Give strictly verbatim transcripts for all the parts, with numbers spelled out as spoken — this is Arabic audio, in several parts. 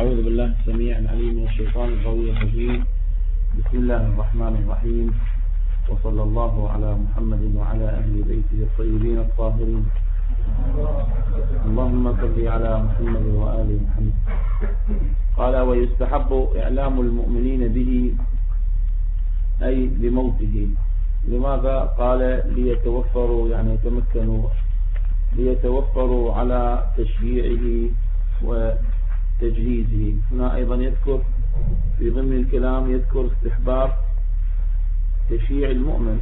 أعوذ بالله السميع العليم من الشيطان القوي الرجيم. بسم الله الرحمن الرحيم، وصلى الله على محمد وعلى أهل بيته الطيبين الطاهرين. اللهم صل على محمد وآل محمد. قال: ويستحب إعلام المؤمنين به أي بموته. لماذا؟ قال: ليتوفروا يعني يتمكنوا ليتوفروا على تشييعه وتجهيزه. هنا أيضا يذكر في ضمن الكلام يذكر استحباب تشييع المؤمن.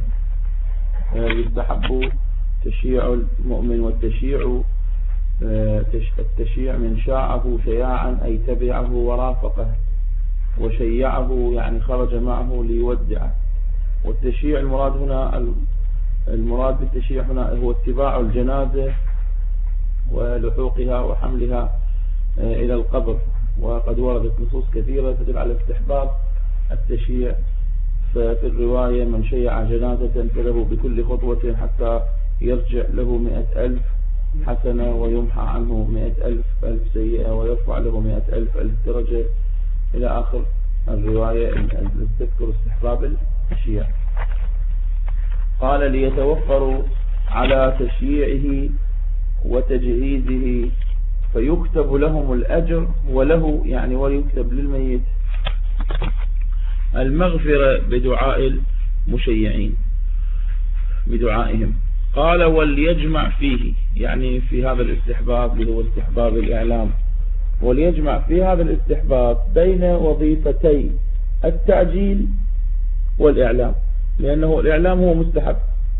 يستحب تشييع المؤمن، والتشييع التشييع من شاعه شياعا أي تبعه ورافقه، وشيعه يعني خرج معه ليودعه. والتشييع المراد هنا المراد بالتشييع هنا هو اتباع الجنازة ولحوقها وحملها إلى القبر. وقد وردت نصوص كثيرة تدل على استحباب التشييع. ففي الرواية: من شيع جنازة فله بكل خطوة حتى يرجع له مئة ألف حسنة، ويمحى عنه مئة ألف ألف سيئة، ويرفع له مئة ألف ألف درجة، إلى آخر الرواية التي تذكر استحباب التشييع. قال: ليتوفروا على تشييعه وتجهيزه فيكتب لهم الأجر وله يعني ويكتب للميت المغفرة بدعاء المشيعين بدعائهم. قال: وليجمع فيه يعني في هذا الاستحباب اللي هو استحباب الإعلام، وليجمع في هذا الاستحباب بين وظيفتي التعجيل والإعلام، لأنه الإعلام هو مستحب.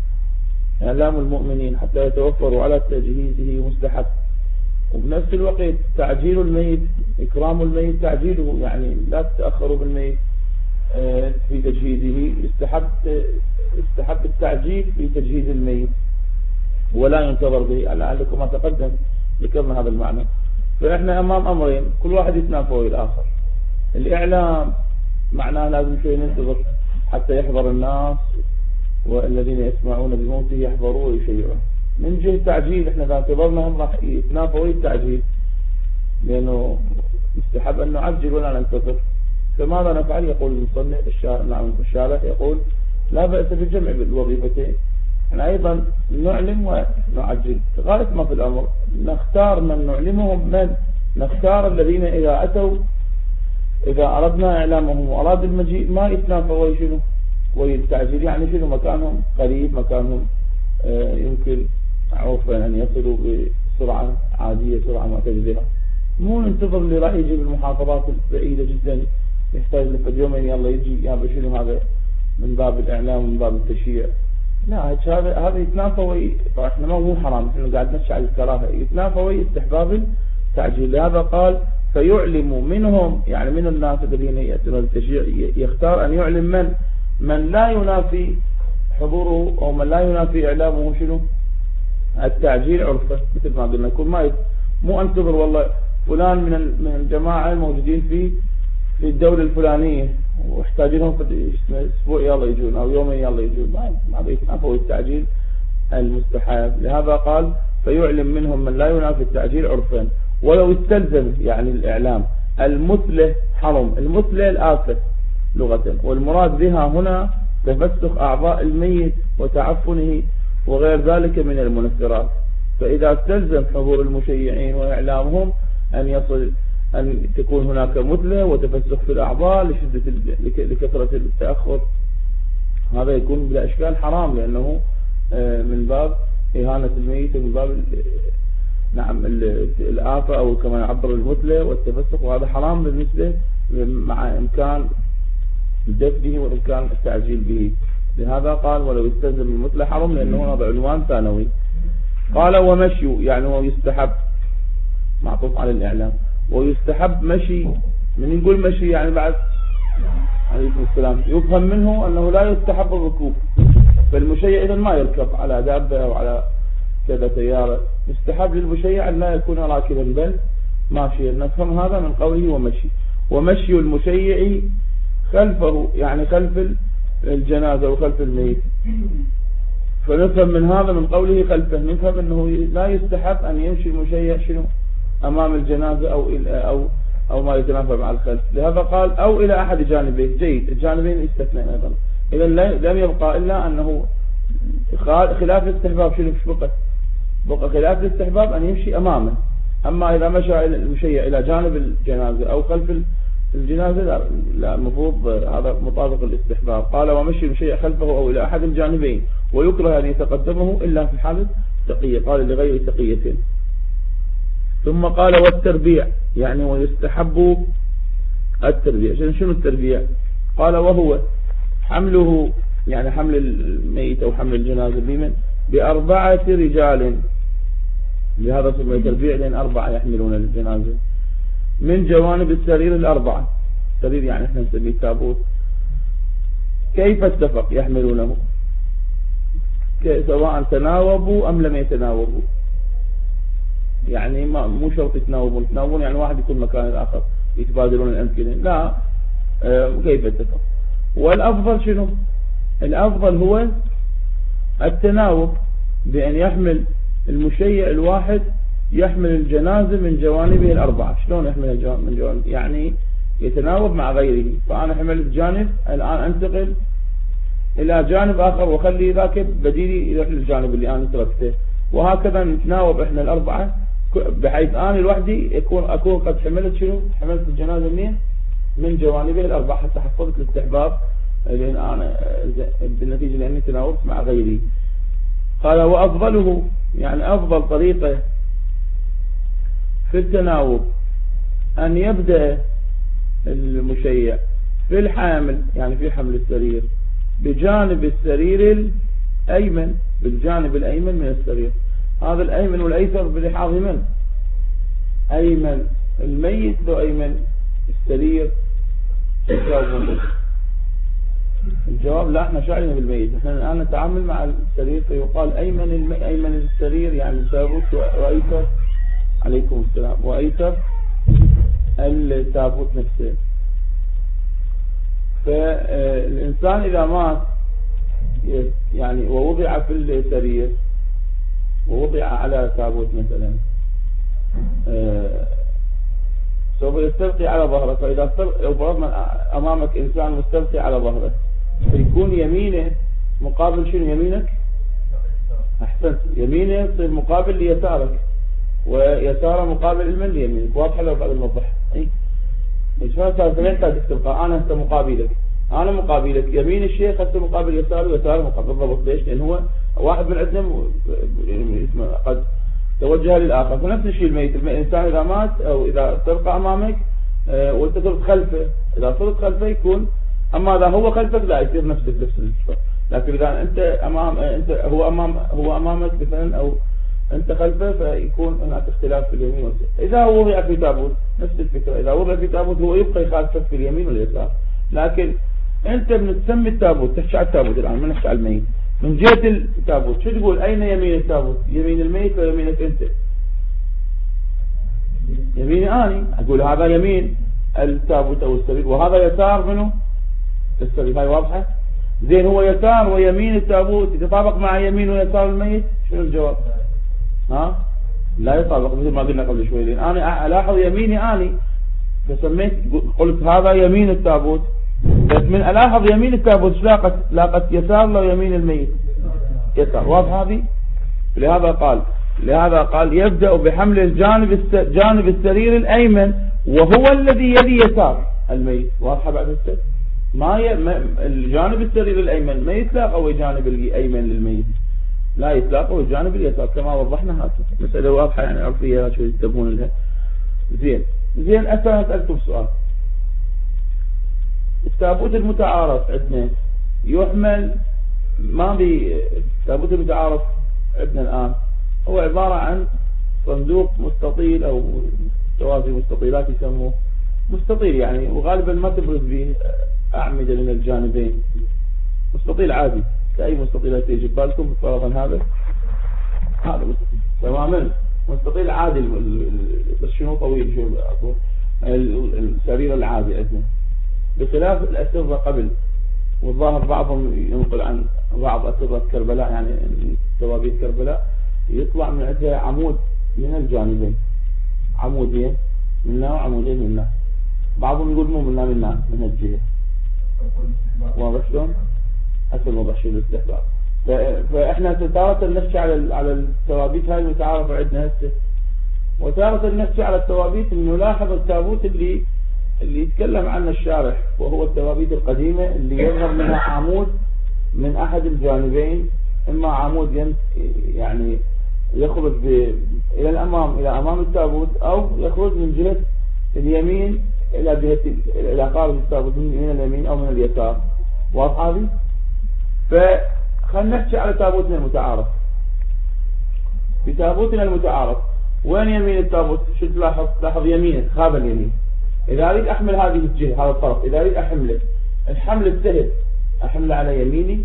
إعلام المؤمنين حتى يتوفروا على تجهيزه مستحب، وبنفس الوقت تعجيل الميت إكرام الميت تعجيله، يعني لا تتأخروا بالميت في تجهيزه. استحب استحب التعجيل في تجهيز الميت ولا ينتظر به، لعلكم ما تقدم ذكرنا هذا المعنى. فإحنا أمام أمرين كل واحد يتنافى الآخر. الإعلام معناه لازم شوي ننتظر حتى يحضر الناس، والذين يسمعون بموته يحضروا ويشيعون. من جهة تعجيل احنا اذا انتظرنا هم راح يتنافوا التعجيل، لأنه مستحب أن نعجل ولا ننتظر. فماذا نفعل؟ يقول المصنف الشارح يقول: لا بأس بالجمع بالوظيفتين. احنا أيضا نعلم ونعجل غاية ما في الأمر. نختار من نعلمهم، من نختار الذين إذا أتوا إذا أردنا إعلامهم وأراد المجيء ما يتنافوا ويشنوا ويستعجل، يعني شنو مكانهم قريب، مكانهم آه يمكن عرفا أن يصلوا بسرعة عادية، سرعة معتدلة. مو ننتظر اللي راح يجي بالمحافظات البعيدة جدا يحتاج لفد يومين يلا يجي، يا بشنو هذا من باب الإعلام ومن باب التشييع. لا، هذا هذا يتنافى وي... فاحنا ما مو حرام، احنا قاعد نشعل الكراهة، يتنافى وي استحباب التعجيل. لهذا قال: فيعلم منهم يعني من الناس الذين يأتون التشييع، يختار أن يعلم من من لا ينافي حضوره أو من لا ينافي إعلامه شنو التعجيل عرفه. مثل ما قلنا يكون ما مو أنتظر والله فلان من من الجماعة الموجودين في في الدولة الفلانية واحتاجينهم في أسبوع يلا يجون أو يومين يلا يجون، ما بيتنافوا التعجيل المستحب. لهذا قال: فيعلم منهم من لا ينافي التعجيل عرفا ولو استلزم يعني الإعلام المثلة حرم. المثلة الآفة لغة، والمراد بها هنا تفسخ أعضاء الميت وتعفنه وغير ذلك من المنفرات. فإذا استلزم حضور المشيعين وإعلامهم أن يصل أن تكون هناك مثلة وتفسخ في الأعضاء لشدة لكثرة التأخر، هذا يكون بلا إشكال حرام، لأنه من باب إهانة الميت ومن باب نعم الآفة أو كما يعبر المثلة والتفسخ، وهذا حرام بالنسبة مع إمكان دفنه وإمكان التعجيل به. لهذا قال: ولو استلزم المثلة حرم، لأنه هذا عنوان ثانوي. قال: ومشي يعني هو يستحب معطوف على الإعلام، ويستحب مشي. من نقول مشي يعني بعد عليكم السلام يفهم منه أنه لا يستحب الركوب، فالمشيع إذن ما يركب على دابة أو على كذا سيارة. يستحب للمشيع أن لا يكون راكبا بل ماشيا. نفهم هذا من قوله ومشي. ومشي المشيع خلفه يعني خلف الجنازة وخلف الميت. فنفهم من هذا من قوله خلفه نفهم أنه لا يستحب أن يمشي المشيع شنو أمام الجنازة أو أو أو ما يتنافى مع الخلف. لهذا قال أو إلى أحد جانبيه. جيد، الجانبين يستثنين أيضا. إذا لم يبقى إلا أنه خلاف الاستحباب. شنو بقى؟ بقى خلاف الاستحباب أن يمشي أمامه. أما إذا مشى المشيع إلى جانب الجنازة أو خلف الجنازة لا، المفروض هذا مطابق الاستحباب. قال ومشي المشيع خلفه أو إلى أحد الجانبين، ويكره أن يتقدمه إلا في حالة تقية. قال لغير تقية. ثم قال والتربيع، يعني ويستحب التربيع. شنو التربيع؟ قال وهو حمله، يعني حمل الميت أو حمل الجنازة بمن؟ بأربعة رجال. لهذا سمي تربيع لأن أربعة يحملون الجنازة من جوانب السرير الأربعة. السرير يعني احنا نسميه تابوت. كيف اتفق يحملونه؟ سواء تناوبوا أم لم يتناوبوا. يعني ما مو شرط يتناوبون. يتناوبون يعني واحد يكون مكان الآخر، يتبادلون الأمكنة. لا، اه كيف اتفق؟ والأفضل شنو؟ الأفضل هو التناوب، بأن يحمل المشيع الواحد يحمل الجنازة من جوانبه الأربعة. شلون يحمل الجوانب من جوانب؟ يعني يتناوب مع غيره. فأنا حملت جانب، الآن أنتقل إلى جانب آخر وخلي ذاك بديلي يروح للجانب اللي أنا تركته، وهكذا نتناوب إحنا الأربعة، بحيث أنا لوحدي أكون أكون قد حملت شنو؟ حملت الجنازة منين؟ من جوانبه الأربعة، حتى حفظت الاستحباب لأن أنا بالنتيجة لأني تناوبت مع غيري. قال وأفضله، يعني أفضل طريقة في التناوب أن يبدأ المشيع في الحامل، يعني في حمل السرير، بجانب السرير الأيمن، بالجانب الأيمن من السرير. هذا الأيمن والأيسر بلحاظ من؟ أيمن الميت لو أيمن السرير. الجواب لا، احنا شعرنا بالميت. احنا الآن نتعامل مع السرير، فيقال أيمن الم... أيمن السرير يعني التابوت، وأيسر عليكم السلام وأيسر التابوت نفسه. فالإنسان إذا مات يعني ووضع في السرير ووضع على تابوت مثلا، سوف يستلقي على ظهره. فإذا لو فرضنا أمامك إنسان مستلقي على ظهره، فيكون يمينه مقابل شنو؟ يمينك أحسنت، يمينه يصير مقابل ليسارك، ويساره مقابل المن ليمينك. واضحة لو بعد نوضح؟ اي ايش ما صار؟ فين قاعد تلقى؟ انا هسه مقابلك، انا مقابلك، يمين الشيخ هسه مقابل يساره، ويساره مقابل. بالضبط. ليش؟ لان هو واحد من عندنا قد توجه للاخر. فنفس الشيء الميت، الانسان اذا مات او اذا تلقى امامك اه وانت صرت خلفه، اذا صرت خلفه يكون، اما اذا هو خلفك لا يصير نفس نفس الشيء. لكن اذا انت امام انت هو امام هو امامك مثلا او انت خلفه، فيكون هناك اختلاف في اليمين واليسار. اذا هو وضع في تابوت نفس الفكره، اذا وضع في تابوت هو يبقى يخالفك في اليمين واليسار. لكن انت بنسمي التابوت، تحكي على التابوت الان، ما نحكي على الميت. من جهه التابوت شو تقول؟ اين يمين التابوت؟ يمين الميت ولا يمينك انت؟ يميني اني، اقول هذا يمين التابوت او السرير، وهذا يسار منه السرير. هاي واضحه؟ زين، هو يسار ويمين التابوت يتطابق مع يمين ويسار الميت؟ شنو الجواب؟ ها؟ لا يطابق، مثل ما قلنا قبل شوي. لان انا الاحظ يميني اني، فسميت قلت هذا يمين التابوت، بس من الاحظ يمين التابوت لاقت لاقت يسار لو يمين الميت يسار. واضح هذه؟ لهذا قال لهذا قال يبدأ بحمل الجانب الس... جانب السرير الايمن وهو الذي يلي يسار الميت. واضحه بعد هسه؟ ما, ي... ما الجانب السرير الايمن ما يتلاقى ويا الجانب الايمن للميت، لا يتلاقوا الجانب اليسار كما وضحنا. هذه مسألة واضحة يعني عرفية شو ينتبهون لها. زين زين أنا أسألكم سؤال. التابوت المتعارف عندنا يحمل، ما بي التابوت المتعارف عندنا الآن هو عبارة عن صندوق مستطيل أو توازي مستطيلات يسموه مستطيل يعني، وغالبا ما تبرز به أعمدة من الجانبين، مستطيل عادي كأي مستطيلات يجي بالكم. فرضا هذا هذا مستطيل تماما مستطيل عادي، بس شنو طويل، شو السرير العادي عندنا، بخلاف الأسرة قبل. والظاهر بعضهم ينقل عن بعض أسرة كربلاء، يعني توابيت كربلاء يطلع من عندها عمود من الجانبين، عمودين منها وعمودين منها. بعضهم يقول مو منها منها من هالجهة. واضح شلون؟ حسب وضع شيء الاستحباب. فإحنا تارة نحكي على على الثوابيت هاي المتعارفة عندنا هسه، وتارة نحكي على الثوابيت اللي نلاحظ التابوت اللي اللي يتكلم عنه الشارح، وهو الثوابيت القديمة اللي يظهر منها عمود من أحد الجانبين، إما عمود يعني يخرج إلى الأمام إلى أمام التابوت، أو يخرج من جهة اليمين إلى جهة إلى خارج التابوت من اليمين أو من اليسار. واضحة هذه؟ فخلنا نحكي على تابوتنا المتعارف. في تابوتنا المتعارف وين يمين التابوت؟ شو تلاحظ؟ تلاحظ يمينه هذا اليمين. إذا أريد أحمل هذه الجهة هذا الطرف، إذا أريد أحمله الحمل السهل أحمله على يميني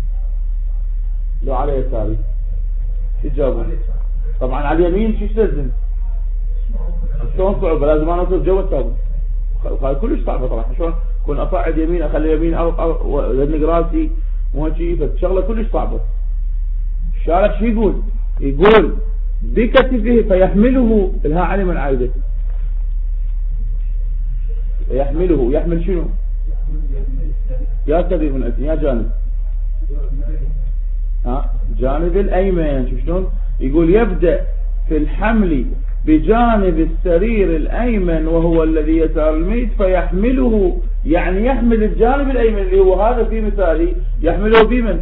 لو على يساري؟ شو تجاوبون؟ طبعا على اليمين شو يستلزم؟ شلون صعوبة؟ لازم أنا أوصل جوا التابوت. هذا كلش صعبة طبعا. شلون كون أصعد يمين أخلي يمين أو أو أدنق راسي مو شيء، فالشغلة كلش صعبة. الشارح شو يقول؟ يقول بكتفه فيحمله الها علم العائدة. يحمله يحمل شنو؟ يا كبير من أجل يا جانب ها جانب الأيمن. شوف شلون يقول يبدأ في الحمل بجانب السرير الأيمن وهو الذي يسار الميت فيحمله، يعني يحمل الجانب الأيمن اللي هو هذا في مثالي يحمله بمن؟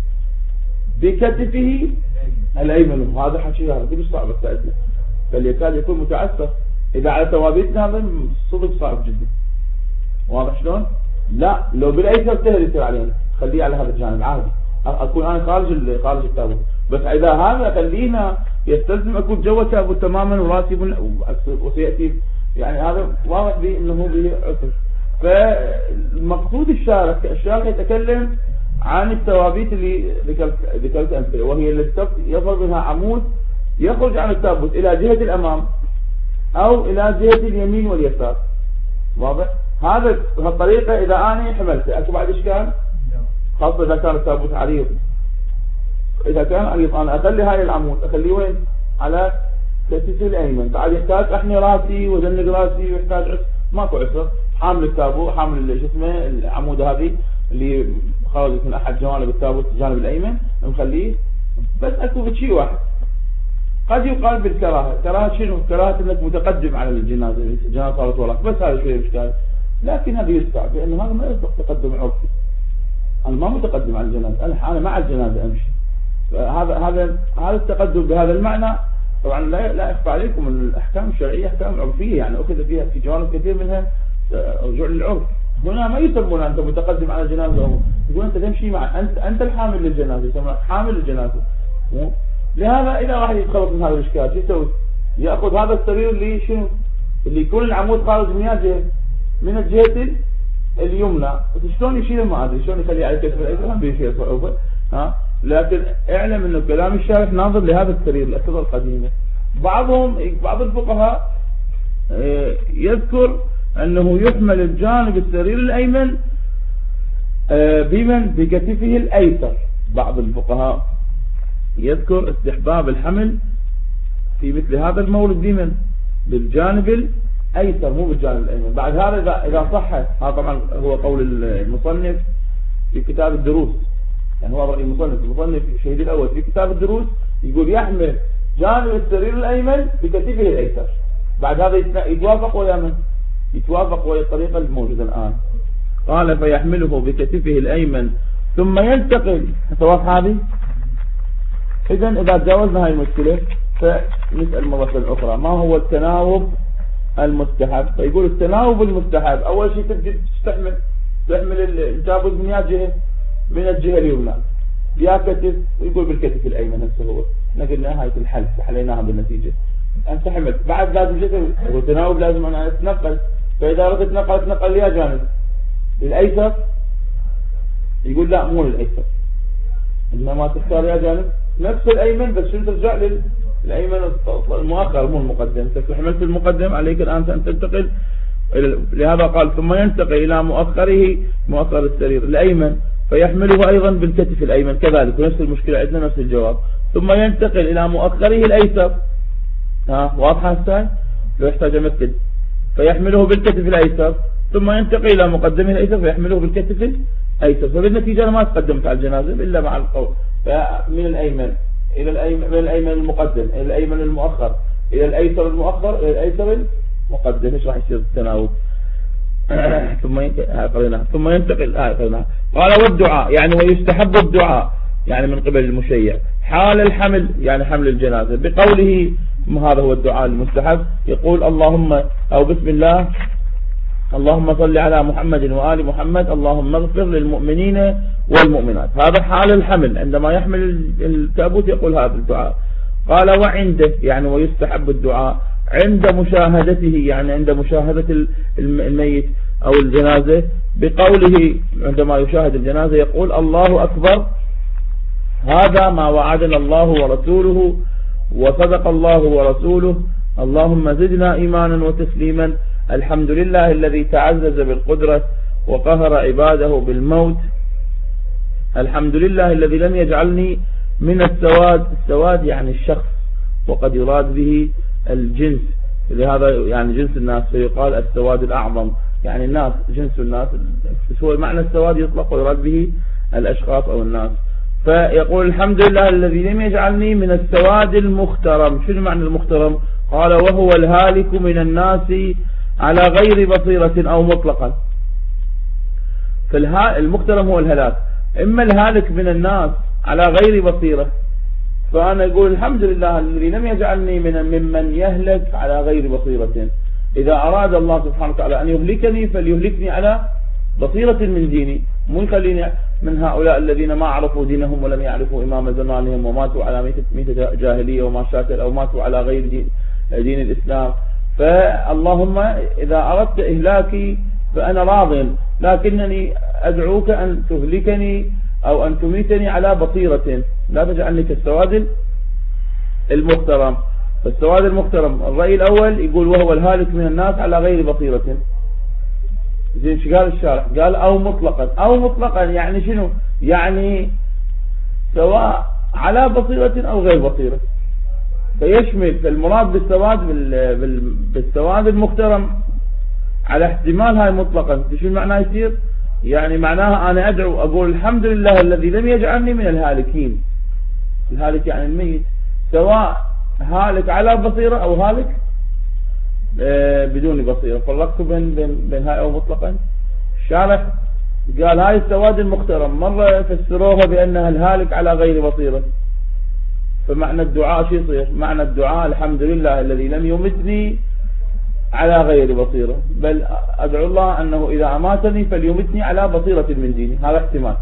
بكتفه الأيمن. وهذا حكي هذا كله صعب بتاعتنا، بل يكاد يكون متعسر. إذا على ثوابتنا هذا صدق صعب جدا. واضح شلون؟ لا لو بالأيسر سهل يصير علينا، خليه على هذا الجانب عادي، أكون أنا خارج خارج التابوت. بس إذا هذا خلينا يستلزم أكون جوا التابوت تماما وراسي وسيأتي، يعني هذا واضح به إنه به عسر. فالمقصود الشارح الشارح يتكلم عن الثوابيت اللي ذكرت ذكرت أمثلة، وهي التي يظهر منها عمود يخرج عن التابوت إلى جهة الأمام أو إلى جهة اليمين واليسار. واضح؟ هذا الطريقة إذا أنا حملته أكو بعد إشكال، خاصة إذا كان التابوت عريض. إذا كان عريض أنا أخلي هاي العمود أخليه وين؟ على كتفي الأيمن. بعد يحتاج أحني راسي وزنق راسي ويحتاج عسر، ماكو عسر. حامل التابوت حامل شو اسمه العمود هذه اللي خرجت من أحد جوانب التابوت الجانب الأيمن مخليه. بس أكو شيء واحد قد يقال بالكراهة. كراهة شنو؟ كراهة انك متقدم على الجنازة، الجنازة صارت وراك، بس هذا شوية مشكلة. لكن هذا يستع لأن هذا ما يصدق تقدم عرفي. أنا ما متقدم على الجنازة، أنا أنا مع الجنازة أمشي. هذا هذا هذا التقدم بهذا المعنى طبعا لا لا أخفى عليكم أن الأحكام الشرعية أحكام عرفية، يعني أخذ فيها في جوانب كثير منها رجوع للعرف. هنا ما يسمون أنت متقدم على الجنازة، يقول أنت تمشي مع أنت أنت الحامل للجنازة، يسمى حامل الجنازة. لهذا إذا واحد يتخلص من هذا الإشكال شو يسوي؟ يأخذ هذا السرير اللي شنو؟ اللي يكون العمود خارج من جهة من الجهة اليمنى، شلون يشيله ما أدري، شلون يخليه على كتف الأيسر ما بيشيل صعوبة ها. لكن اعلم إنه كلام الشارح ناظر لهذا السرير الأسرة القديمة. بعضهم بعض الفقهاء يذكر أنه يحمل الجانب السرير الأيمن بمن؟ بكتفه الأيسر. بعض الفقهاء يذكر استحباب الحمل في مثل هذا المولد بمن؟ بالجانب الأيسر مو بالجانب الأيمن. بعد هذا إذا إذا صح، هذا طبعا هو قول المصنف في كتاب الدروس، يعني هو رأي المصنف المصنف الشهيد الأول في كتاب الدروس يقول يحمل جانب السرير الأيمن بكتفه الأيسر. بعد هذا يتوافق ويا من؟ يتوافق ويا الطريقة الموجودة الآن. قال فيحمله بكتفه الأيمن ثم ينتقل. واضح هذه؟ إذن إذا تجاوزنا هاي المشكلة فنسأل مرة أخرى ما هو التناوب المستحب. فيقول التناوب المستحب أول شيء تبدأ تستحمل تحمل التابوت من يا جهة من الجهة اليمنى يا كتف، يقول بالكتف الأيمن هسه هو احنا قلنا هاي الحل حليناها بالنتيجة. أنت حملت بعد لازم جسم والتناوب لازم أنا أتنقل، فإذا أردت أتنقل أتنقل ليا جانب للأيسر، يقول لا مو للأيسر إنما تختار يا جانب نفس الأيمن بس شو ترجع للأيمن المؤخر مو المقدم. أنت حملت المقدم عليك الآن أن تنتقل. لهذا قال ثم ينتقل إلى مؤخره مؤخر السرير الأيمن فيحمله أيضا بالكتف الأيمن كذلك، ونفس المشكلة عندنا نفس الجواب. ثم ينتقل إلى مؤخره الأيسر. ها واضحة الساعة؟ لو يحتاج أمثل فيحمله بالكتف الأيسر، ثم ينتقل إلى مقدمه الأيسر فيحمله بالكتف الأيسر. فبالنتيجة ما تقدمت على الجنازة إلا مع القول، فمن الأيمن إلى الأيمن، من الأيمن المقدم إلى الأيمن المؤخر إلى الأيسر المؤخر إلى الأيسر المقدم. إيش راح يصير التناوب؟ ثم ثم ينتقل آه قال والدعاء يعني ويستحب الدعاء يعني من قبل المشيع حال الحمل يعني حمل الجنازة بقوله، هذا هو الدعاء المستحب، يقول اللهم أو بسم الله اللهم صل على محمد وآل محمد اللهم اغفر للمؤمنين والمؤمنات. هذا حال الحمل عندما يحمل التابوت يقول هذا الدعاء. قال وعنده يعني ويستحب الدعاء عند مشاهدته يعني عند مشاهدة الميت أو الجنازة بقوله عندما يشاهد الجنازة يقول الله أكبر هذا ما وعدنا الله ورسوله وصدق الله ورسوله اللهم زدنا إيمانا وتسليما الحمد لله الذي تعزز بالقدرة وقهر عباده بالموت الحمد لله الذي لم يجعلني من السواد. السواد يعني الشخص وقد يراد به الجنس، لهذا يعني جنس الناس فيقال السواد الأعظم يعني الناس جنس الناس، هو معنى السواد يطلق ويراد به الأشخاص أو الناس. فيقول الحمد لله الذي لم يجعلني من السواد المخترم. شنو معنى المخترم؟ قال وهو الهالك من الناس على غير بصيرة أو مطلقا. فالمخترم هو الهلاك، إما الهالك من الناس على غير بصيرة، فأنا أقول الحمد لله الذي لم يجعلني من ممن يهلك على غير بصيرة. إذا أراد الله سبحانه وتعالى أن يهلكني فليهلكني على بصيرة من ديني، مو يخليني من هؤلاء الذين ما عرفوا دينهم ولم يعرفوا إمام زمانهم وماتوا على ميتة جاهلية وما شاكل أو ماتوا على غير دين, دين الإسلام. فاللهم إذا أردت إهلاكي فأنا راض، لكنني أدعوك أن تهلكني أو أن تميتني على بصيرة، لا تجعلني كالسواد المخترم. فالسواد المخترم الرأي الأول يقول وهو الهالك من الناس على غير بصيرة. زين شو قال الشارع؟ قال أو مطلقا. أو مطلقا يعني شنو؟ يعني سواء على بصيرة أو غير بصيرة، فيشمل فالمراد بالسواد بالسواد المخترم على احتمال هاي مطلقا. شو معناه يصير؟ يعني معناها أنا أدعو أقول الحمد لله الذي لم يجعلني من الهالكين. الهالك يعني الميت، سواء هالك على بصيرة أو هالك بدون بصيرة. فرقتوا بين بين بين هاي أو مطلقا. الشارح قال هاي السواد المخترم مرة فسروها بأنها الهالك على غير بصيرة، فمعنى الدعاء شو يصير؟ معنى الدعاء الحمد لله الذي لم يمتني على غير بصيرة، بل أدعو الله أنه إذا أماتني فليمتني على بصيرة من ديني. هذا احتمال.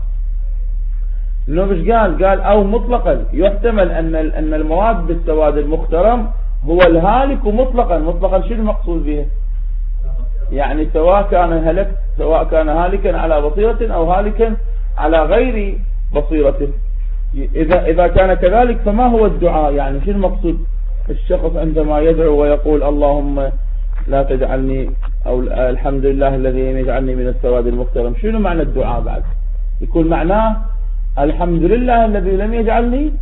إنه مش قال قال أو مطلقا، يحتمل أن أن المراد بالسواد المخترم هو الهالك مطلقا. مطلقا شو المقصود به؟ يعني سواء كان هلك سواء كان هالكا على بصيرة أو هالكا على غير بصيرة. إذا إذا كان كذلك فما هو الدعاء؟ يعني شو المقصود؟ الشخص عندما يدعو ويقول اللهم لا تجعلني أو الحمد لله الذي لم يجعلني من السواد المخترم، شنو معنى الدعاء بعد؟ يكون معناه الحمد لله الذي لم يجعلني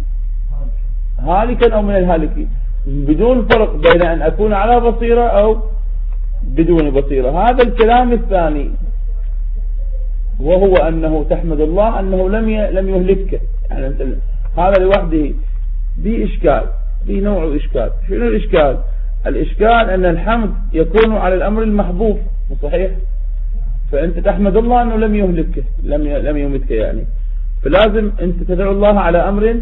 هالكا أو من الهالكين، بدون فرق بين أن أكون على بصيرة أو بدون بصيرة. هذا الكلام الثاني وهو أنه تحمد الله أنه لم لم يهلكك. يعني أنت هذا لوحده بإشكال، بنوع إشكال. شنو الإشكال؟ الإشكال أن الحمد يكون على الأمر المحبوب، صحيح؟ فأنت تحمد الله أنه لم يهلكك لم لم يمتك، يعني فلازم أنت تدعو الله على أمر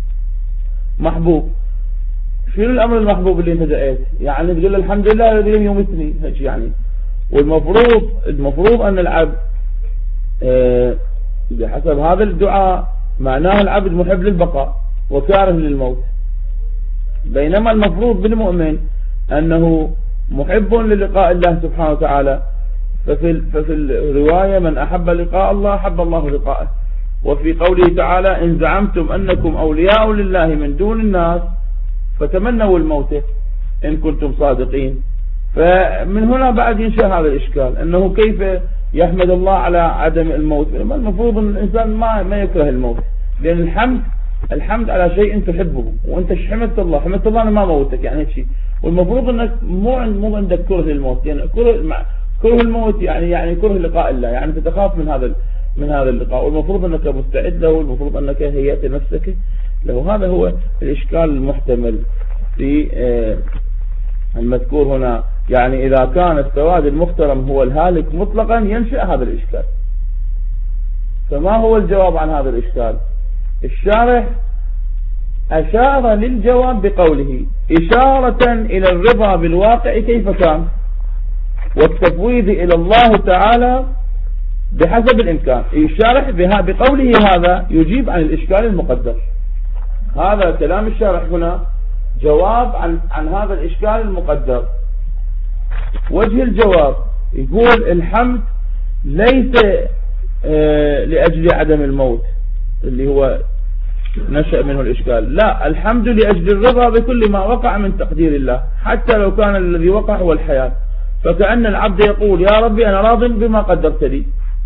محبوب. شنو الأمر المحبوب اللي أنت دعيت؟ يعني تقول الحمد لله الذي لم يمتني هيك يعني. والمفروض المفروض أن العبد أه بحسب هذا الدعاء معناه العبد محب للبقاء وكاره للموت، بينما المفروض بالمؤمن أنه محب للقاء الله سبحانه وتعالى. ففي, ففي الرواية من أحب لقاء الله أحب الله لقاءه. وفي قوله تعالى إن زعمتم أنكم أولياء لله من دون الناس فتمنوا الموت إن كنتم صادقين. فمن هنا بعد ينشأ هذا الإشكال، أنه كيف يحمد الله على عدم الموت؟ المفروض أن الإنسان ما ما يكره الموت، لأن الحمد الحمد على شيء تحبه، وانت حمدت الله، حمدت الله انا ما موتك يعني هيك شيء. والمفروض انك مو عند مو عندك كره للموت، يعني كره مع كره الموت يعني يعني كره لقاء الله، يعني تتخاف من هذا من هذا اللقاء، والمفروض انك مستعد له، المفروض انك هيأت نفسك له. هذا هو الاشكال المحتمل في المذكور هنا. يعني اذا كان السواد المخترم هو الهالك مطلقا ينشأ هذا الاشكال. فما هو الجواب عن هذا الاشكال؟ الشارح أشار للجواب بقوله إشارة إلى الرضا بالواقع كيف كان، والتفويض إلى الله تعالى بحسب الإمكان. الشارح بها بقوله هذا يجيب عن الإشكال المقدر. هذا كلام الشارح هنا جواب عن عن هذا الإشكال المقدر. وجه الجواب يقول الحمد ليس آه لأجل عدم الموت اللي هو نشأ منه الإشكال، لا، الحمد لأجل الرضا بكل ما وقع من تقدير الله، حتى لو كان الذي وقع هو الحياة. فكأن العبد يقول يا ربي أنا راض بما قدرت لي،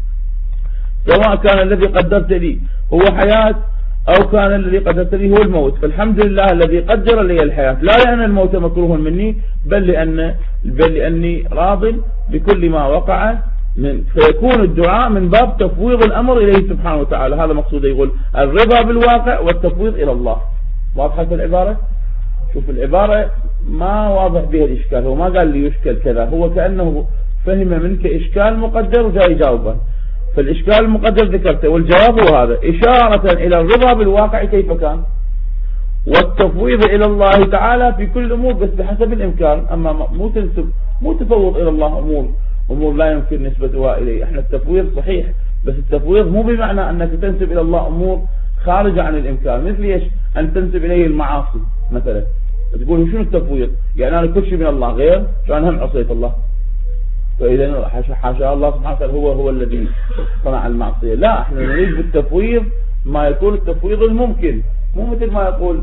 سواء كان الذي قدرت لي هو حياة أو كان الذي قدرت لي هو الموت. فالحمد لله الذي قدر لي الحياة، لا لأن الموت مكروه مني، بل لأن بل لأني راض بكل ما وقع من. فيكون الدعاء من باب تفويض الأمر إليه سبحانه وتعالى. هذا مقصود، يقول الرضا بالواقع والتفويض إلى الله. واضحة العبارة؟ شوف العبارة ما واضح بها الإشكال، هو ما قال لي يشكل كذا، هو كأنه فهم منك إشكال مقدر وجاء يجاوبه. فالإشكال المقدر ذكرته، والجواب هو هذا إشارة إلى الرضا بالواقع كيف كان، والتفويض إلى الله تعالى في كل الأمور بس بحسب الإمكان. أما مو تنسب مو تفوض إلى الله أمور أمور لا يمكن نسبتها إليه. احنا التفويض صحيح، بس التفويض مو بمعنى أنك تنسب إلى الله أمور خارجة عن الإمكان. مثل إيش؟ أن تنسب إليه المعاصي مثلا، تقول شنو التفويض؟ يعني أنا كل شيء من الله غير، فأنا هم عصيت الله، فإذا حاشا الله سبحانه وتعالى هو هو الذي صنع المعصية. لا، احنا نريد بالتفويض ما يكون التفويض الممكن، مو مثل ما يقول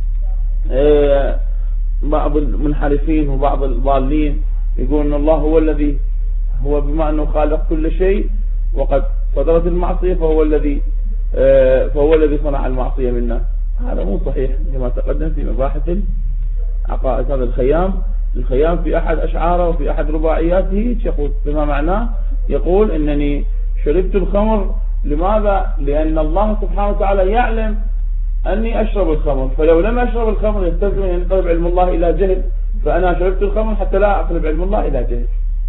اه بعض المنحرفين وبعض الضالين يقول ان الله هو الذي هو بما انه خالق كل شيء وقد صدرت المعصية فهو الذي اه فهو الذي صنع المعصية منا. هذا مو صحيح كما تقدم في مباحث العقائد. هذا الخيام الخيام في أحد أشعاره وفي أحد رباعياته يقول بما معناه، يقول إنني شربت الخمر. لماذا؟ لأن الله سبحانه وتعالى يعلم أني أشرب الخمر، فلو لم أشرب الخمر يستلزم أن ينقلب علم الله إلى جهل، فأنا شربت الخمر حتى لا أقلب علم الله إلى جهل.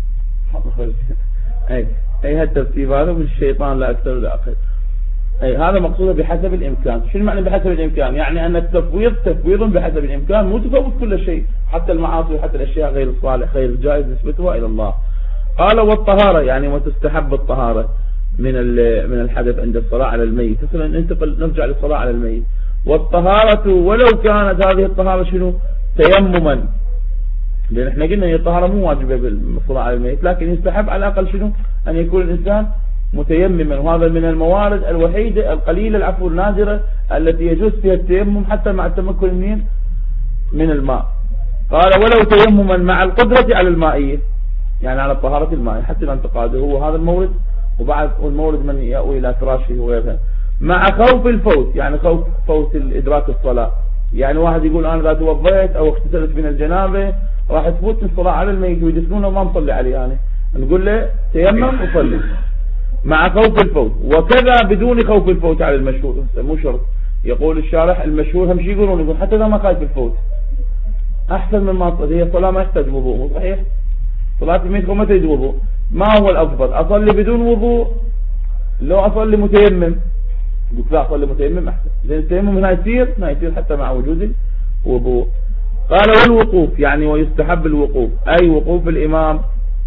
أي أي هالترتيب هذا من الشيطان لا أكثر ولا أقل. أي هذا مقصوده بحسب الإمكان. شنو معنى بحسب الإمكان؟ يعني أن التفويض تفويض بحسب الإمكان، مو تفوض كل شيء، حتى المعاصي وحتى الأشياء غير الصالح غير الجائز نسبتها إلى الله. قال والطهارة يعني وتستحب الطهارة من من الحدث عند الصلاة على الميت. مثلا ننتقل نرجع للصلاة على الميت. والطهارة ولو كانت هذه الطهارة شنو؟ تيمما، لأن احنا قلنا هي الطهارة مو واجبة بالصلاة على الميت، لكن يستحب على الأقل شنو؟ أن يكون الإنسان متيمما. وهذا من الموارد الوحيدة القليلة العفو النادرة التي يجوز فيها التيمم حتى مع التمكن من من الماء. قال ولو تيمما مع القدرة على المائية، يعني على الطهارة المائية حتى الانتقاد هو هذا المورد، وبعد المورد من يأوي إلى فراشه وغيرها، مع خوف الفوت، يعني خوف فوت الإدراك الصلاة. يعني واحد يقول أنا إذا توضيت أو اغتسلت من الجنابة راح تفوت الصلاة على الميت ويدفنونه وما مصلي عليه، يعني نقول له تيمم وصلي مع خوف الفوت. وكذا بدون خوف الفوت على المشهور، مو شرط. يقول الشارح المشهور هم شي يقولون، يقول حتى إذا ما خايف الفوت أحسن من ما هي الصلاة ما يحتاج وضوء. مو صحيح؟ صلاة الميت ما تريد وضوء. ما هو الأفضل؟ أصلي بدون وضوء لو أصلي متيمم؟ قلت لا، أصلي متيمم أحسن. لأن التيمم هنا يصير ما يصير حتى مع وجود الوضوء. قال والوقوف يعني ويستحب الوقوف، أي وقوف الإمام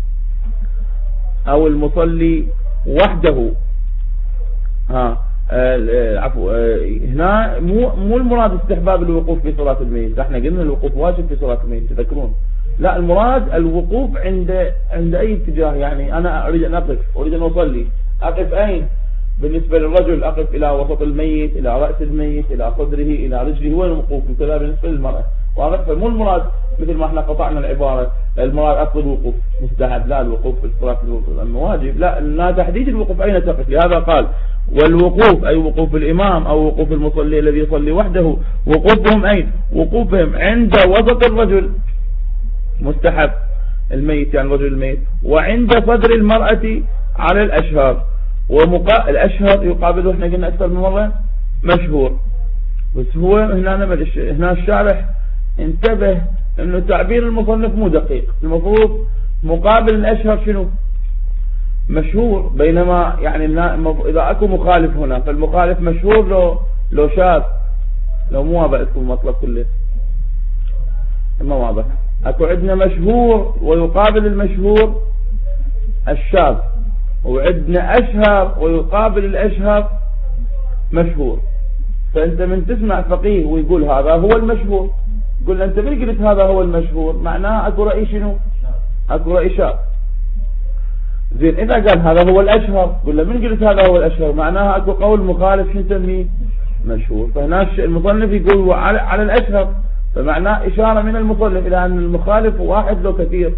أو المصلي وحده. ها عفوا هنا مو مو المراد استحباب الوقوف في صلاة الميت، احنا قلنا الوقوف واجب في صلاة الميت تذكرون. لا، المراد الوقوف عند عند اي اتجاه. يعني انا اريد ان اقف، اريد ان اصلي، اقف اين؟ بالنسبة للرجل اقف الى وسط الميت، الى رأس الميت، الى صدره، الى رجله، وين الوقوف؟ وكذا بالنسبة للمرأة. واضح؟ فمو المراد مثل ما احنا قطعنا العبارة المراد اصل الوقوف مستحب، لا الوقوف في الصلاة الواجب لا، لا تحديد الوقوف اين تقف. لهذا قال والوقوف أي وقوف الإمام أو وقوف المصلي الذي يصلي وحده، وقوفهم أين؟ وقوفهم عند وسط الرجل مستحب الميت يعني الرجل الميت، وعند صدر المرأة على الأشهر. ومقا... الأشهر يقابله احنا قلنا أكثر من مرة مشهور، بس هو هنا نمد هنا الشارح انتبه انه تعبير المصنف مو دقيق، المفروض مقابل الأشهر شنو؟ مشهور، بينما يعني إذا أكو مخالف هنا فالمخالف مشهور لو لو شاذ، لو مو واضح تكون المطلب كله ما واضح. أكو عندنا مشهور ويقابل المشهور الشاذ، وعندنا أشهر ويقابل الأشهر مشهور. فأنت من تسمع فقيه ويقول هذا هو المشهور، قل أنت من قلت هذا هو المشهور معناه أكو رأي شنو؟ أكو رأي شاذ. زين إذا قال هذا هو الأشهر قل له من قلت هذا هو الأشهر معناها أكو قول مخالف شو نسميه؟ مشهور. فهنا المصنف يقول على, على الأشهر، فمعناه إشارة من المصنف إلى أن المخالف واحد لو كثير،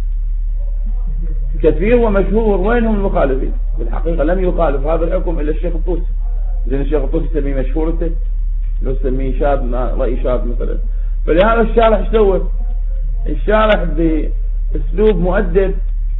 كثير ومشهور. وينهم المخالفين؟ بالحقيقة لم يخالف هذا الحكم إلا الشيخ الطوسي. زين الشيخ الطوسي يسميه مشهور، انت لو يسميه شاذ رأي شاذ مثلا. فلهذا الشارح ايش سوى؟ الشارح بأسلوب مؤدب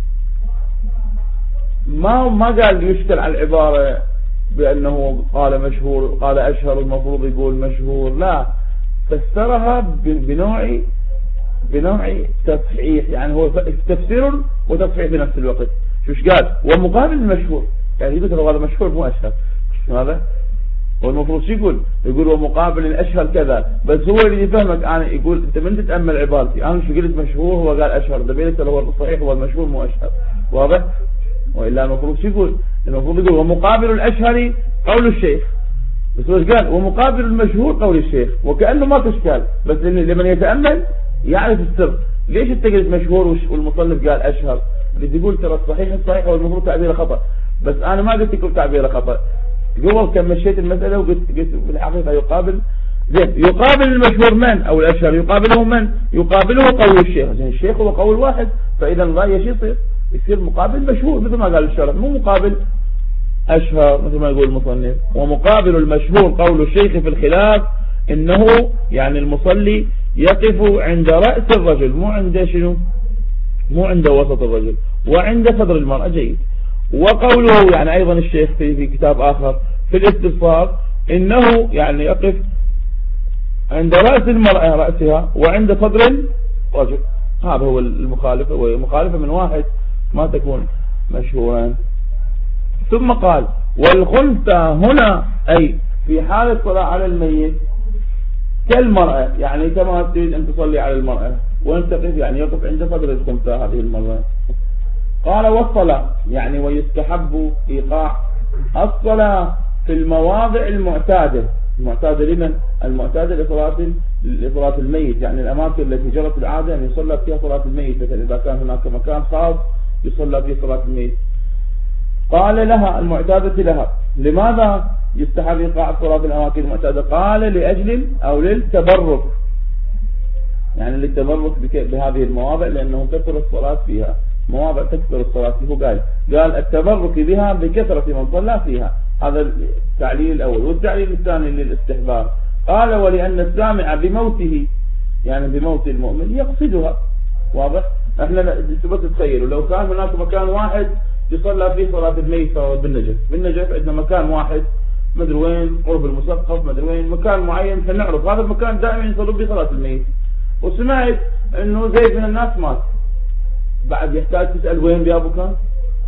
ما ما قال يشكل على العبارة بأنه قال مشهور قال أشهر المفروض يقول مشهور، لا، فسرها بنوع بنوع تصحيح، يعني هو تفسير وتصحيح في نفس الوقت. شوش قال؟ ومقابل المشهور، يعني يقول هذا مشهور مو أشهر، هذا هو المفروض شو يقول؟ يقول ومقابل الأشهر كذا، بس هو اللي يفهمك. أنا يقول أنت من تتأمل عبارتي، أنا شو قلت مشهور هو قال أشهر، ده بينك هو الصحيح هو المشهور مو أشهر، واضح؟ وإلا المفروض شو يقول؟ المفروض يقول ومقابل الأشهر قول الشيخ، بس هو قال ومقابل المشهور قول الشيخ، وكأنه ما تشكال، بس لمن يتأمل يعرف السر. ليش انت قلت مشهور والمصنف قال أشهر؟ اللي تقول ترى الصحيح الصحيح والمفروض تعبيره خطأ، بس أنا ما قلت لكم تعبيره خطأ. قبل كم مشيت المسألة وقلت قلت بالحقيقة يقابل زين يقابل المشهور من أو الأشهر يقابله من؟ يقابله قول الشيخ. زين الشيخ هو قول واحد، فإذا الرأي شو يصير؟ يصير مقابل مشهور مثل ما قال الشرح، مو مقابل أشهر مثل ما يقول المصنف. ومقابل المشهور قول الشيخ في الخلاف إنه يعني المصلي يقف عند رأس الرجل، مو عند شنو؟ مو عند وسط الرجل، وعند صدر المرأة. جيد. وقوله يعني أيضا الشيخ في, في كتاب آخر في الاستبصار إنه يعني يقف عند رأس المرأة رأسها وعند صدر الرجل. هذا هو المخالفة، ومخالفة من واحد ما تكون مشهورا. ثم قال والخنثى هنا أي في حال الصلاة على الميت كالمرأة، يعني كما تريد أن تصلي على المرأة وأن تقف يعني يقف عند صدر الخنثى هذه المرة. قال والصلاة يعني ويستحب إيقاع الصلاة في المواضع المعتادة. المعتادة لمن؟ المعتادة لصلاة لصلاة الميت، يعني الأماكن التي جرت العادة أن يصلى فيها صلاة الميت، مثلا إذا كان هناك مكان خاص يصلى فيه صلاة الميت. قال لها المعتادة لها. لماذا يستحب إيقاع الصلاة في الأماكن المعتادة؟ قال لأجل أو للتبرك، يعني للتبرك بهذه المواضع لأنه كثر الصلاة فيها، مواضع تكثر الصلاة فيها. قال قال التبرك بها بكثرة من صلى فيها. هذا التعليل الأول. والتعليل الثاني للاستحباب قال ولأن السامع بموته يعني بموت المؤمن يقصدها. واضح؟ احنا بس تتخيلوا لو كان هناك مكان واحد يصلى فيه صلاة الميت بالنجف، بالنجف عندنا مكان واحد مدري وين قرب المسقف مدري وين مكان معين فنعرف هذا المكان دائما يصلوا به صلاة الميت، وسمعت انه زيد من الناس مات، بعد يحتاج تسأل وين بيابو كان؟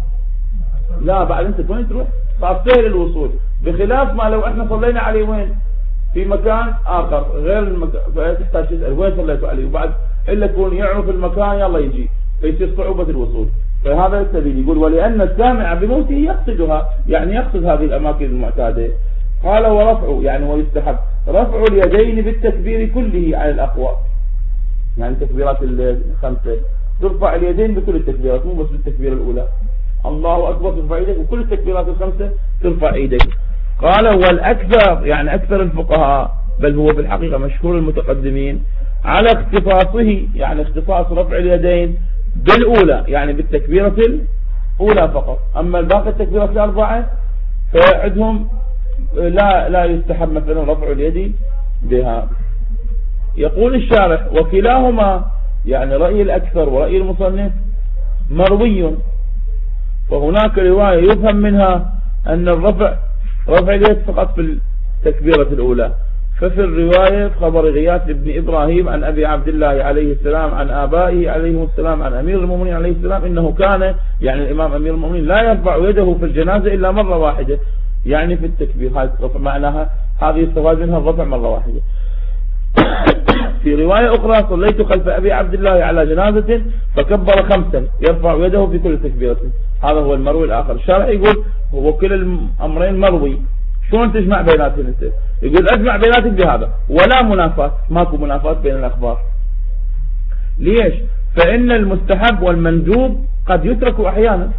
لا، بعد انت وين تروح؟ صار سهل الوصول، بخلاف ما لو احنا صلينا عليه وين؟ في مكان اخر غير المكان، فتحتاج تسأل وين صليتوا عليه، وبعد الا يكون يعرف المكان يلا يجي، فيصير صعوبة الوصول. فهذا السبيل. يقول ولأن السامع بموته يقصدها، يعني يقصد هذه الأماكن المعتادة. قال ورفع يعني ويستحب رفع اليدين بالتكبير كله على الأقوى، يعني التكبيرات الخمسة ترفع اليدين بكل التكبيرات مو بس بالتكبيرة الأولى، الله أكبر ترفع ايدك، وكل التكبيرات الخمسة ترفع ايدك. قال والأكثر يعني أكثر الفقهاء بل هو في الحقيقة مشهور المتقدمين على اختصاصه، يعني اختصاص رفع اليدين بالأولى يعني بالتكبيرة الأولى فقط، أما الباقي التكبيرات الأربعة فعندهم لا لا يستحب مثلا رفع اليد بها. يقول الشارح وكلاهما يعني رأي الأكثر ورأي المصنف مروي، فهناك رواية يفهم منها أن الرفع رفع اليد فقط في التكبيرة الأولى. ففي الرواية خبر غياث بن إبراهيم عن أبي عبد الله عليه السلام عن آبائه عليهم السلام عن أمير المؤمنين عليه السلام إنه كان يعني الإمام أمير المؤمنين لا يرفع يده في الجنازة إلا مرة واحدة، يعني في التكبير. هذه معناها هذه يستفاد منها الرفع مرة واحدة. في رواية أخرى صليت خلف أبي عبد الله على جنازة فكبر خمسا يرفع يده في كل تكبيرة. هذا هو المروي الآخر. الشارع يقول هو كل الأمرين مروي، شلون تجمع بيناتهم انت؟ يقول اجمع بيناتك بهذا ولا منافاة، ماكو منافاة بين الأخبار. ليش؟ فإن المستحب والمندوب قد يترك أحيانا.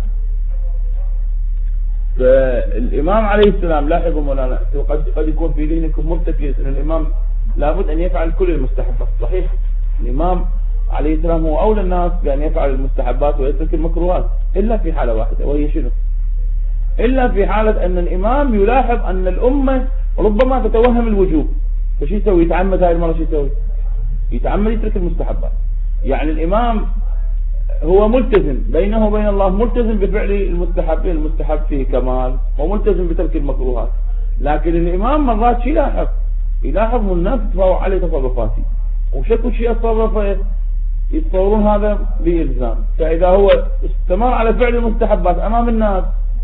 فالإمام عليه السلام لاحظوا مولانا قد قد يكون في ذهنكم مرتكز أن الإمام لابد أن يفعل كل المستحبات. صحيح الإمام عليه السلام هو أولى الناس بأن يفعل المستحبات ويترك المكروهات، إلا في حالة واحدة وهي شنو؟ إلا في حالة أن الإمام يلاحظ أن الأمة ربما تتوهم الوجوب، فشي يسوي؟ يتعمد هاي المرة شي يسوي؟ يتعمد يترك المستحبات. يعني الإمام هو ملتزم بينه وبين الله، ملتزم بفعل المستحب، المستحب فيه كمال، وملتزم بترك المكروهات. لكن الإمام مرات شي يلاحظ؟ يلاحظ من الناس تفاوع عليه تصرفاتي وشكو شيء يتصرف يتصورون هذا بإلزام، فإذا هو استمر على فعل المستحبات أمام الناس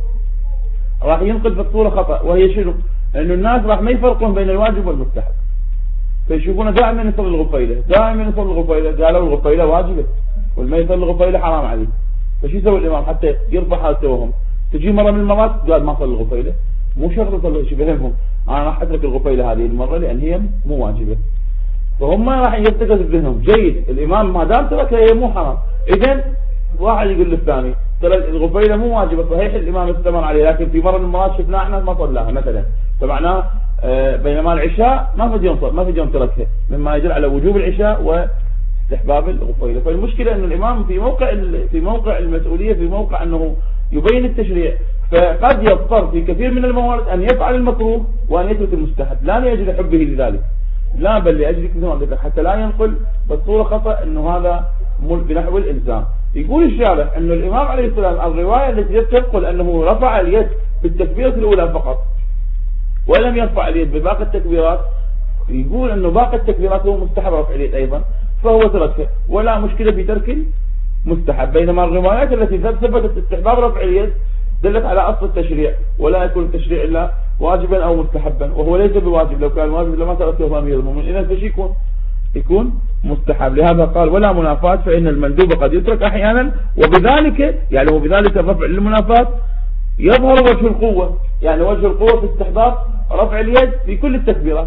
راح ينقل في الصورة خطأ، وهي شنو؟ أنه الناس راح ما يفرقون بين الواجب والمستحب، فيشوفونه دائما يصلي الغفيلة، دائما يصلي الغفيلة، قالوا الغفيلة واجبة والما يصلي الغفيلة حرام عليه. فشو يسوي الإمام حتى يرفع هذا توهم؟ تجي مرة من المرات قال ما صلي الغفيلة، مو شرط يصلي، شو بهمهم أنا راح أترك الغفيلة هذه المرة لأن هي مو واجبة. فهم راح يرتكز بذهنهم جيد الإمام ما دام تركها هي مو حرام. إذن واحد يقول للثاني ترى الغفيلة مو واجبة، صحيح الإمام استمر عليه لكن في مرة من المرات شفناه احنا ما صلاها مثلا، فمعناه آه بينما العشاء ما في يوم ما في يوم تركها، مما يدل على وجوب العشاء واستحباب الغفيلة. فالمشكلة أن الإمام في موقع في موقع المسؤولية، في موقع أنه يبين التشريع، فقد يضطر في كثير من الموارد أن يفعل المكروه وأن يترك المستحب، لا لأجل حبه لذلك، لا بل لأجل حتى لا ينقل بالصورة خطأ أنه هذا بنحو الإلزام. يقول الشارح أن الإمام عليه السلام الرواية التي تنقل أنه رفع اليد بالتكبيرة الأولى فقط ولم يرفع اليد بباقي التكبيرات، يقول أنه باقي التكبيرات هو مستحب رفع اليد أيضا، فهو تركه ولا مشكلة في ترك المستحب. بينما الروايات التي ثبتت استحباب رفع اليد دلت على أصل التشريع، ولا يكون التشريع إلا واجبا أو مستحبا، وهو ليس بواجب، لو كان واجب لما تركه أمير المؤمنين، إذا فشي يكون يكون مستحب. لهذا قال ولا منافاة، فإن المندوب قد يترك أحيانا، وبذلك يعني وبذلك الرفع للمنافاة يظهر وجه القوة، يعني وجه القوة في استحباب رفع اليد في كل التكبيرات،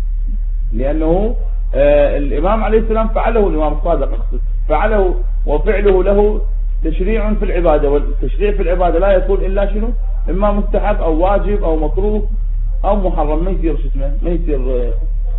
لأنه آه الإمام عليه السلام فعله، الإمام الصادق فعله، وفعله له تشريع في العبادة، والتشريع في العبادة لا يكون إلا شنو؟ إما مستحب أو واجب أو مكروه أو محرم، ما يصير شو اسمه ما يصير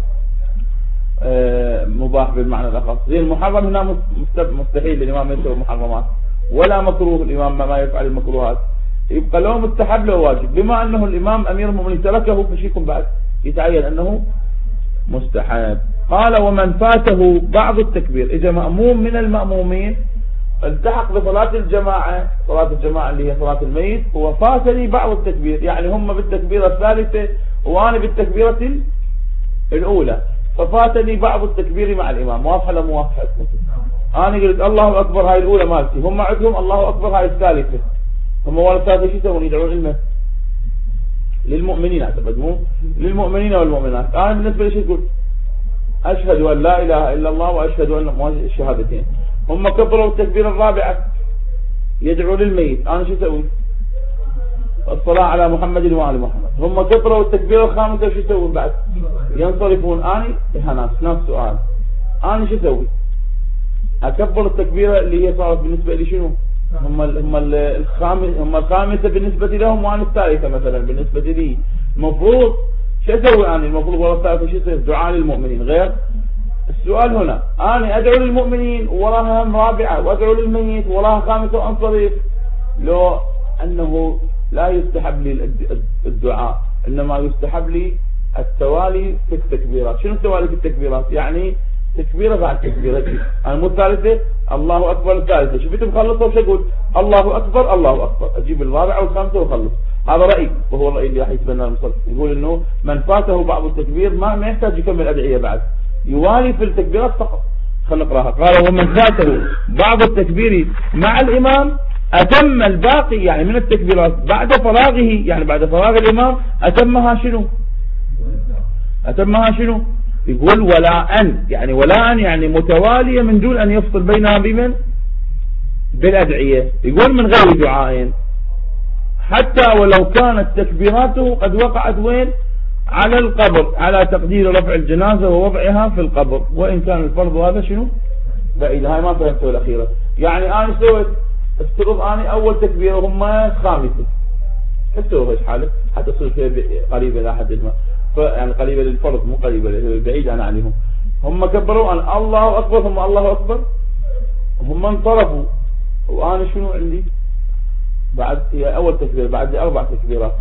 آه مباح بالمعنى الأخص. زي المحرم هنا مستحيل الإمام يسوي محرمات، ولا مكروه الإمام ما يفعل المكروهات، يبقى له مستحب له واجب. بما أنه الإمام أمير المؤمنين تركه فشيكم بعد يتعين أنه مستحب. قال ومن فاته بعض التكبير، إذا مأموم من المأمومين التحق بصلاة الجماعة، صلاة الجماعة اللي هي صلاة الميت، وفاتني بعض التكبير، يعني هم بالتكبيرة الثالثة وأنا بالتكبيرة الأولى، ففاتني بعض التكبير مع الإمام. واضحة ولا مو واضحة؟ أنا قلت الله أكبر هاي الأولى مالتي، هم عندهم الله أكبر هاي الثالثة، هم ولا الثالثة شو يسوون؟ يدعون إلنا للمؤمنين، أعتقد مو للمؤمنين والمؤمنات. أنا بالنسبة لي شو تقول؟ أشهد أن لا إله إلا الله وأشهد أن الشهادتين. هم كبروا التكبير الرابعة يدعو للميت، أنا شو أسوي؟ الصلاة على محمد وآل محمد. هم كبروا التكبير الخامسة شو يسوون بعد؟ ينصرفون. أنا إيه ناس نفس سؤال، أنا شو أسوي؟ أكبر التكبيرة اللي هي صارت بالنسبة لي شنو؟ هم هم الخامس هم الخامسة بالنسبة لهم وأنا الثالثة مثلا بالنسبة لي. المفروض شو أسوي أنا؟ المفروض ورا الثالثة شو يصير؟ دعاء للمؤمنين. غير السؤال هنا أنا أدعو للمؤمنين وراها رابعة، وأدعو للميت وراها خامسة وأنصرف، لو أنه لا يستحب لي الدعاء، إنما يستحب لي التوالي في التكبيرات. شنو التوالي في التكبيرات؟ يعني تكبيرة بعد تكبيرة. أنا مو الثالثة الله أكبر الثالثة شفت مخلصة وش أقول؟ الله أكبر الله أكبر، أجيب الرابعة والخامسة وخلص. هذا رأي، وهو الرأي اللي راح يتبنى المصلي، يقول إنه من فاته بعض التكبير ما ما يحتاج يكمل أدعية بعد، يوالي في التكبيرات فقط. خلينا نقراها. قال ومن فاته بعض التكبير مع الإمام أتم الباقي، يعني من التكبيرات بعد فراغه، يعني بعد فراغ الإمام أتمها شنو؟ أتمها شنو؟ يقول ولا أن، يعني ولا أن يعني متوالية من دون أن يفصل بينها بمن؟ بالأدعية. يقول من غير دعاء، حتى ولو كانت تكبيراته قد وقعت وين؟ على القبر، على تقدير رفع الجنازة ووضعها في القبر، وإن كان الفرض هذا شنو؟ بعيد. هاي ما فهمته الأخيرة. يعني أنا سويت افترض أنا أول تكبيرة هم خامسة، حسوا ايش حالك حتى تصير قريبة إلى حد ما، يعني قريبة للفرض مو قريبة بعيد أنا عنهم. هم كبروا أن الله أكبر، هم الله أكبر، هم انصرفوا، وأنا شنو عندي؟ بعد هي أول تكبير بعد أربع تكبيرات.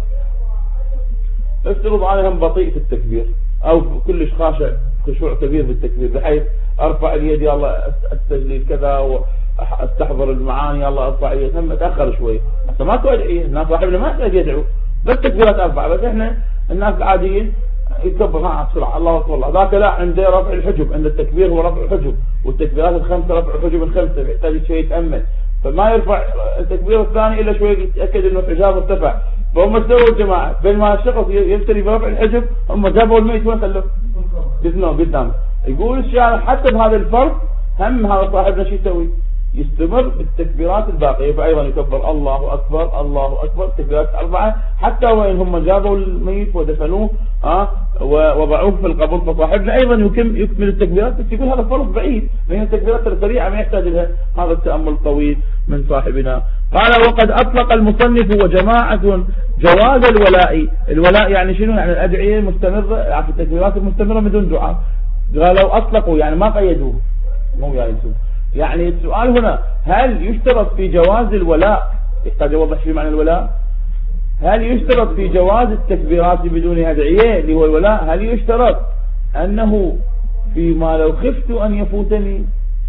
افترض أنا هم بطيء في التكبير أو كلش خاشع خشوع كبير في التكبير، بحيث أرفع اليد يا الله التجليد كذا واستحضر المعاني يا الله أرفع اليد، هم أتأخر شوي. حتى ما تدعي الناس صاحبنا ما يحتاج يدعو، بس تكبيرات أربعة. بس إحنا الناس العاديين يكبر ها بسرعة الله أكبر الله، ذاك لا عنده رفع الحجب، عند التكبير هو رفع الحجب، والتكبيرات الخمسة رفع الحجب الخمسة، يحتاج شيء يتأمل، فما يرفع التكبير الثاني إلا شوي يتأكد إنه الحجاب ارتفع. فهم سووا الجماعة بين ما الشخص يبتلي برفع الحجب هم جابوا الميت وين خلوه؟ قدناه قدام. يقول الشارع حتى بهذا الفرق هم هذا صاحبنا شو يسوي؟ يستمر بالتكبيرات الباقية، فأيضا يكبر الله أكبر الله أكبر تكبيرات أربعة، حتى وإن هم جابوا الميت ودفنوه ها ووضعوه في القبر، فصاحبنا أيضا يكمل يكمل التكبيرات. بس يقول هذا فرض بعيد، لأن التكبيرات السريعة ما يحتاج لها هذا التأمل الطويل من صاحبنا. قال وقد أطلق المصنف وجماعة جواز الولاء. الولاء يعني شنو؟ يعني الأدعية المستمرة، يعني التكبيرات المستمرة بدون دعاء. قالوا أطلقوا يعني ما قيدوه، مو يعني يعني السؤال هنا هل يشترط في جواز الولاء؟ يحتاج أوضح شيء معنى الولاء. هل يشترط في جواز التكبيرات بدون أدعية اللي هو الولاء، هل يشترط أنه فيما لو خفت أن يفوتني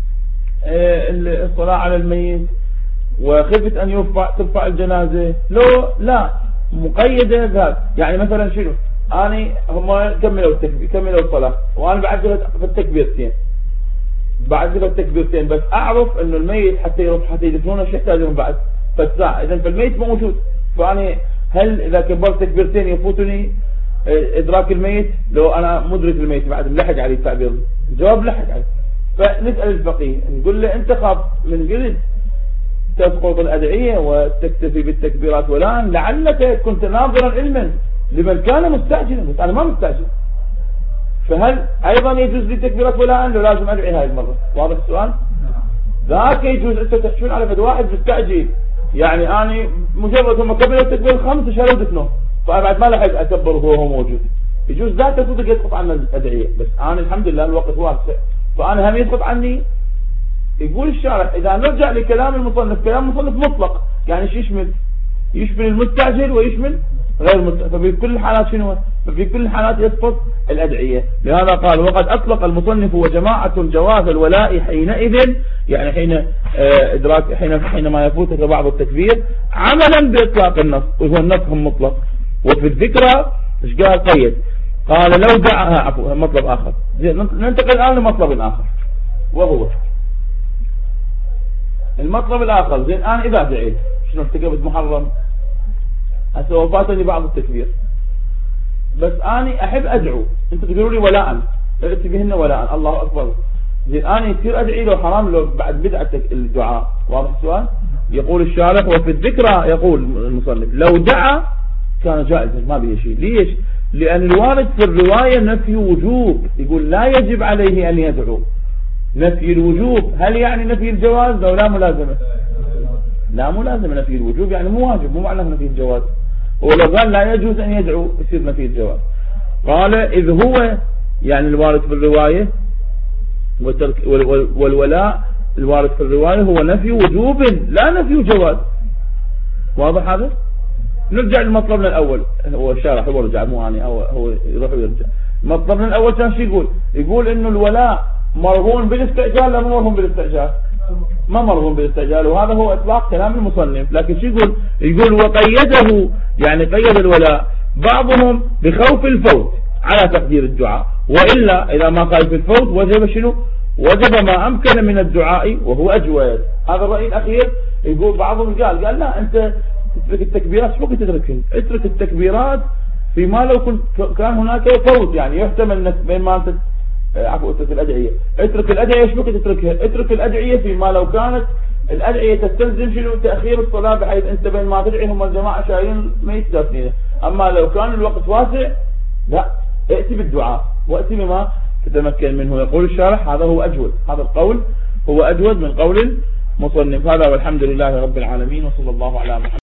الصلاة على الميت وخفت أن يرفع ترفع الجنازة؟ لو لا مقيدة ذات. يعني مثلا شنو؟ أنا هم كملوا التكبير كملوا الصلاة وأنا بعد في التكبيرتين بعد كده التكبيرتين، بس اعرف انه الميت حتى يروح حتى يدفنونه ايش يحتاجون بعد فالساعة، اذا فالميت موجود. فانا هل اذا كبرت تكبيرتين يفوتني ادراك الميت لو انا مدرك الميت بعد ملحق عليه التعبير؟ الجواب لحق عليه. فنسأل الفقيه نقول له انت خاف من قلت تسقط الادعية وتكتفي بالتكبيرات والان لعلك كنت ناظرا علما لمن كان مستعجلا، بس انا ما مستعجل، فهل ايضا يجوز لي تكبيرات ولا ان لازم ادعي هاي المرة؟ واضح السؤال؟ ذاك يجوز انت تحشون على فد واحد مستعجل، يعني اني مجرد هم كبروا التكبير الخمس شالوا دفنه فبعد ما لحق اكبر وهو موجود، يجوز ذاك تصدق يسقط عنا الادعية، بس انا الحمد لله الوقت واسع فانا هم يسقط عني. يقول الشارع اذا نرجع لكلام المصنف، كلام المصنف مطلق، يعني شو يشمل؟ يشمل المستعجل ويشمل غير المستعجل، ففي كل الحالات شنو؟ ففي كل الحالات يسقط الأدعية. لهذا قال وقد أطلق المصنف وجماعة جواز الولاء حينئذ، يعني حين إدراك حين حينما يفوتك بعض التكبير عملا بإطلاق النص، وهو النص هم مطلق. وفي الذكرى ايش قال؟ قيد. قال لو دعاها عفوا مطلب آخر. ننتقل الآن لمطلب آخر، وهو المطلب الآخر. زين أنا إذا دعيت شنو ارتكبت محرم؟ هسه وفاتني بعض التكبير، بس أنا أحب أدعو، أنت تقولوا لي ولاء، ائت بهن ولاء الله أكبر. زين أنا يصير أدعي لو حرام لو بعد بدعة الدعاء؟ واضح السؤال؟ يقول الشارح وفي الذكرى يقول المصنف لو دعا كان جائزا ما به شيء. ليش؟ لأن الوارد في الرواية نفي وجوب، يقول لا يجب عليه أن يدعو. نفي الوجوب هل يعني نفي الجواز لو لا ملازمة؟ لا ملازمة. نفي الوجوب يعني مو واجب، مو معنى نفي الجواز. ولو قال لا يجوز أن يدعو يصير نفي الجواز. قال إذ هو يعني الوارد في الرواية والولاء الوارد في الرواية هو نفي وجوب لا نفي جواز. واضح هذا؟ نرجع لمطلبنا الأول. هو الشارح هو رجع مو أنا، هو هو يروح ويرجع. مطلبنا الأول كان شو يقول؟ يقول إنه الولاء مرهون بالاستعجال لا مو مرهون بالاستعجال؟ ما مرهون بالاستعجال، وهذا هو إطلاق كلام المصنف. لكن شو يقول؟ يقول وقيده، يعني قيد الولاء بعضهم بخوف الفوت على تقدير الدعاء، وإلا إذا ما خايف الفوت وجب شنو؟ وجب ما أمكن من الدعاء وهو أجود. هذا الرأي الأخير. يقول بعضهم قال قال لا أنت تترك التكبيرات. شو تتركين؟ اترك التكبيرات فيما لو كنت كان هناك فوت، يعني يحتمل انك بين ما انت عفوا اترك الأدعية. اترك الأدعية. ايش بك تتركها؟ اترك الأدعية فيما لو كانت الأدعية تستلزم شنو؟ تأخير الصلاة، بحيث انت بين ما تدعي هم الجماعة شايلين ميت دافنين. اما لو كان الوقت واسع لا، ائتي بالدعاء وائتي بما تتمكن منه. يقول الشارح هذا هو أجود، هذا القول هو أجود من قول المصنف. هذا والحمد لله رب العالمين، وصلى الله على محمد.